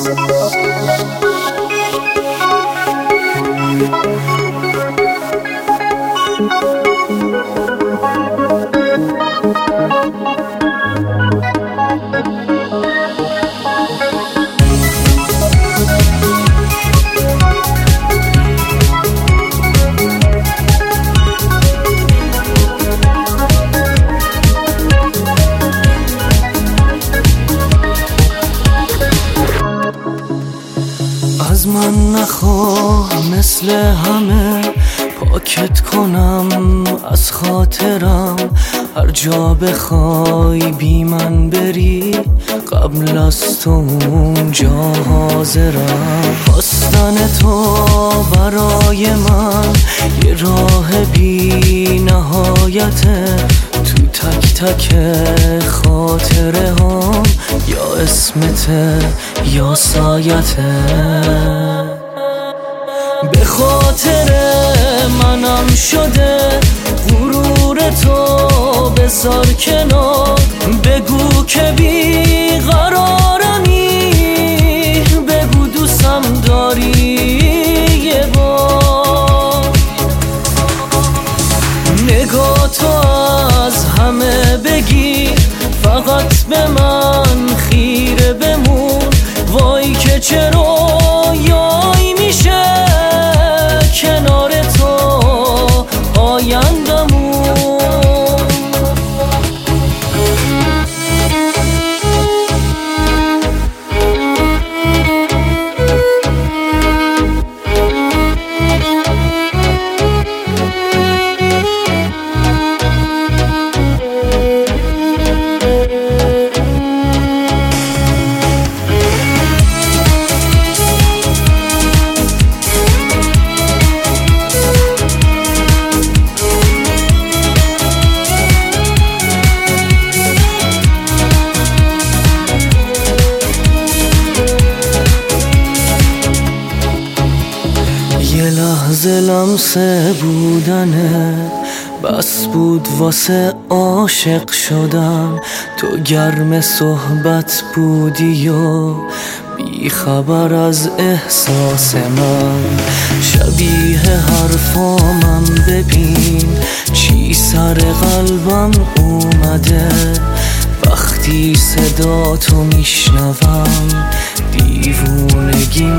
از من نخواه مثل همه پاکت کنم از خاطرم، هر جا بخوای بی من بری قبل از تو اونجا حاضرم. خواستن تو برای من یه راه بی نهایته، تو تک تک خاطره هم یا اسمته یا سایته. به خاطر منم شده غرور تو بذار کنار، بگو که بی قرارمی، بگو دوستم داری یه بار. نگاه تو از همه بگیر، فقط به من خیره بمون، وای که چرا یای میشه کنار تو آیندمون. یه لحظه لمسه بودنه بس بود واسه عاشق شدن، تو گرم صحبت بودی و بی خبر از احساس من. شبیه حرفامم ببین چی سر قلبم اومده، وقتی صدا تو میشنوم دیوونگیم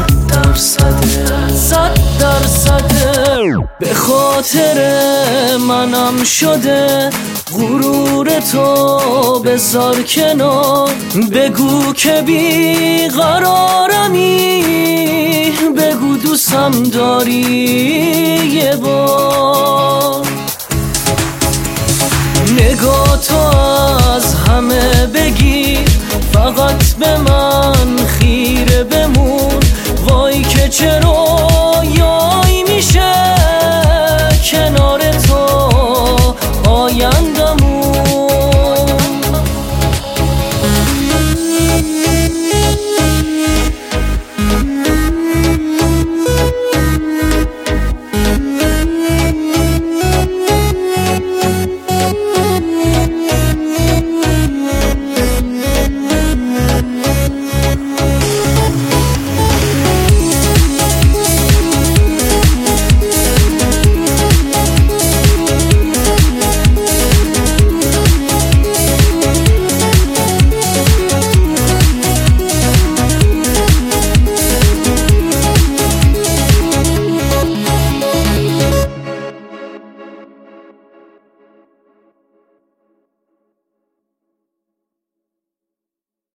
100%. به خاطر منم شده غرور تو بذار کنار، بگو که بی قرارمی، بگو دوستم داری یه بار. نگاه تو از همه بگیر، فقط به من خیره بمون، وای که چرا